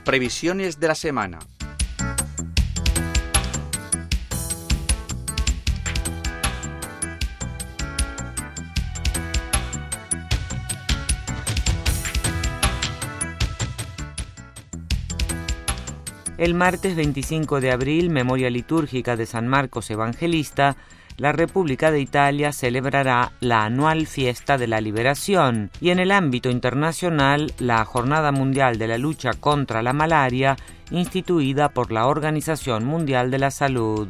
previsiones de la semana. El martes 25 de abril, memoria litúrgica de San Marcos Evangelista, la República de Italia celebrará la anual Fiesta de la Liberación y en el ámbito internacional la Jornada Mundial de la Lucha contra la Malaria, instituida por la Organización Mundial de la Salud.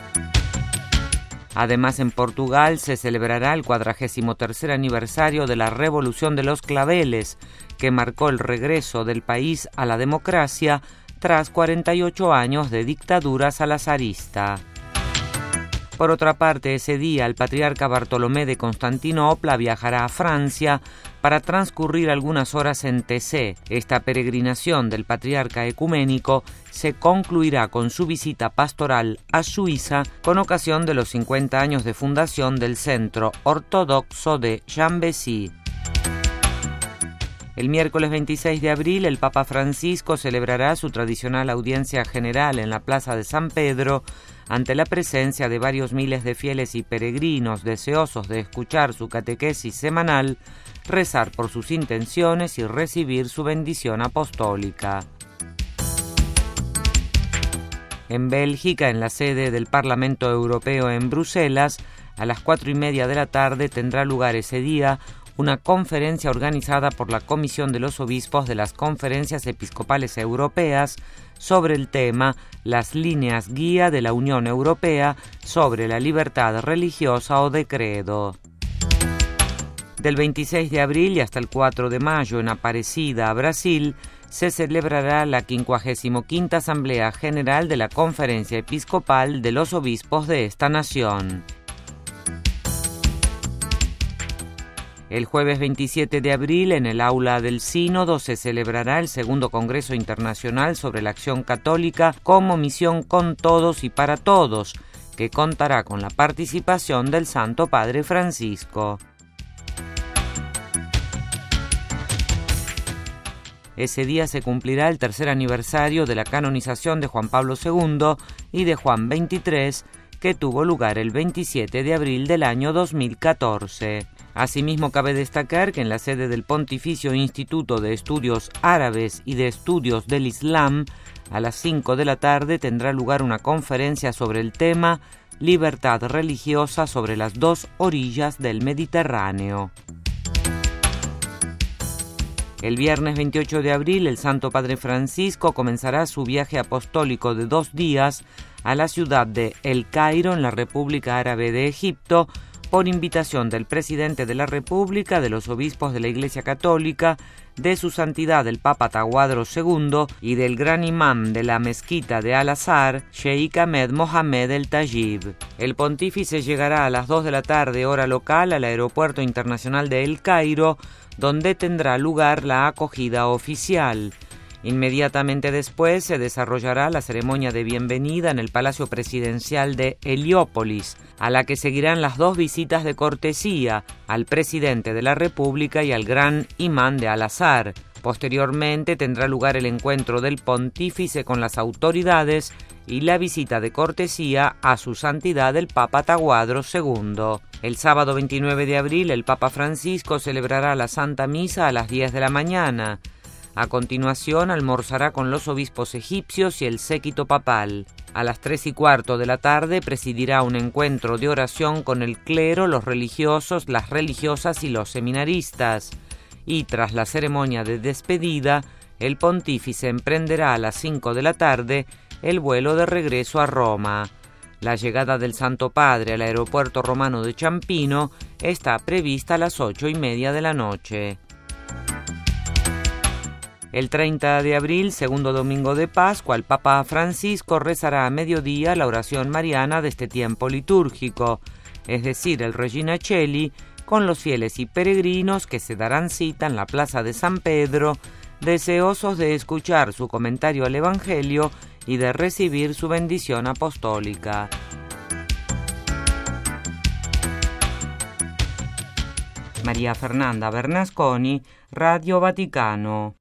Además, en Portugal se celebrará el 43º aniversario de la Revolución de los Claveles, que marcó el regreso del país a la democracia tras 48 años de dictadura salazarista. Por otra parte, ese día el patriarca Bartolomé de Constantinopla viajará a Francia para transcurrir algunas horas en Thésée. Esta peregrinación del patriarca ecuménico se concluirá con su visita pastoral a Suiza con ocasión de los 50 años de fundación del Centro Ortodoxo de Jambézy. El miércoles 26 de abril, el Papa Francisco celebrará su tradicional audiencia general en la Plaza de San Pedro ante la presencia de varios miles de fieles y peregrinos deseosos de escuchar su catequesis semanal, rezar por sus intenciones y recibir su bendición apostólica. En Bélgica, en la sede del Parlamento Europeo en Bruselas, a las 4:30 de la tarde tendrá lugar ese día una conferencia organizada por la Comisión de los Obispos de las Conferencias Episcopales Europeas sobre el tema Las líneas guía de la Unión Europea sobre la libertad religiosa o de credo. Del 26 de abril y hasta el 4 de mayo en Aparecida, Brasil, se celebrará la 55ª Asamblea General de la Conferencia Episcopal de los Obispos de esta nación. El jueves 27 de abril, en el aula del Sínodo, se celebrará el segundo Congreso Internacional sobre la Acción Católica como misión con todos y para todos, que contará con la participación del Santo Padre Francisco. Ese día se cumplirá el tercer aniversario de la canonización de Juan Pablo II y de Juan XXIII, que tuvo lugar el 27 de abril del año 2014. Asimismo, cabe destacar que en la sede del Pontificio Instituto de Estudios Árabes y de Estudios del Islam, a las 5 de la tarde tendrá lugar una conferencia sobre el tema Libertad religiosa sobre las dos orillas del Mediterráneo. El viernes 28 de abril, el Santo Padre Francisco comenzará su viaje apostólico de 2 días a la ciudad de El Cairo, en la República Árabe de Egipto, por invitación del presidente de la República, de los obispos de la Iglesia Católica, de su santidad el Papa Tawadro II y del gran imán de la mezquita de Al-Azhar, Sheikh Ahmed Mohamed El Tayib. El pontífice llegará a las 2 de la tarde, hora local, al Aeropuerto Internacional de El Cairo, donde tendrá lugar la acogida oficial. Inmediatamente después se desarrollará la ceremonia de bienvenida en el Palacio Presidencial de Heliópolis, a la que seguirán las 2 visitas de cortesía al presidente de la República y al gran imán de Al-Azhar. Posteriormente tendrá lugar el encuentro del pontífice con las autoridades y la visita de cortesía a su santidad el Papa Tawadro II. El sábado 29 de abril el Papa Francisco celebrará la Santa Misa a las 10 de la mañana. A continuación almorzará con los obispos egipcios y el séquito papal. A las 3:15 de la tarde presidirá un encuentro de oración con el clero, los religiosos, las religiosas y los seminaristas. Y tras la ceremonia de despedida, el pontífice emprenderá a las 5 de la tarde el vuelo de regreso a Roma. La llegada del Santo Padre al aeropuerto romano de Ciampino está prevista a las 8:30 de la noche. El 30 de abril, segundo domingo de Pascua, el Papa Francisco rezará a mediodía la oración mariana de este tiempo litúrgico, es decir, el Regina Coeli, con los fieles y peregrinos que se darán cita en la Plaza de San Pedro, deseosos de escuchar su comentario al Evangelio y de recibir su bendición apostólica. María Fernanda Bernasconi, Radio Vaticano.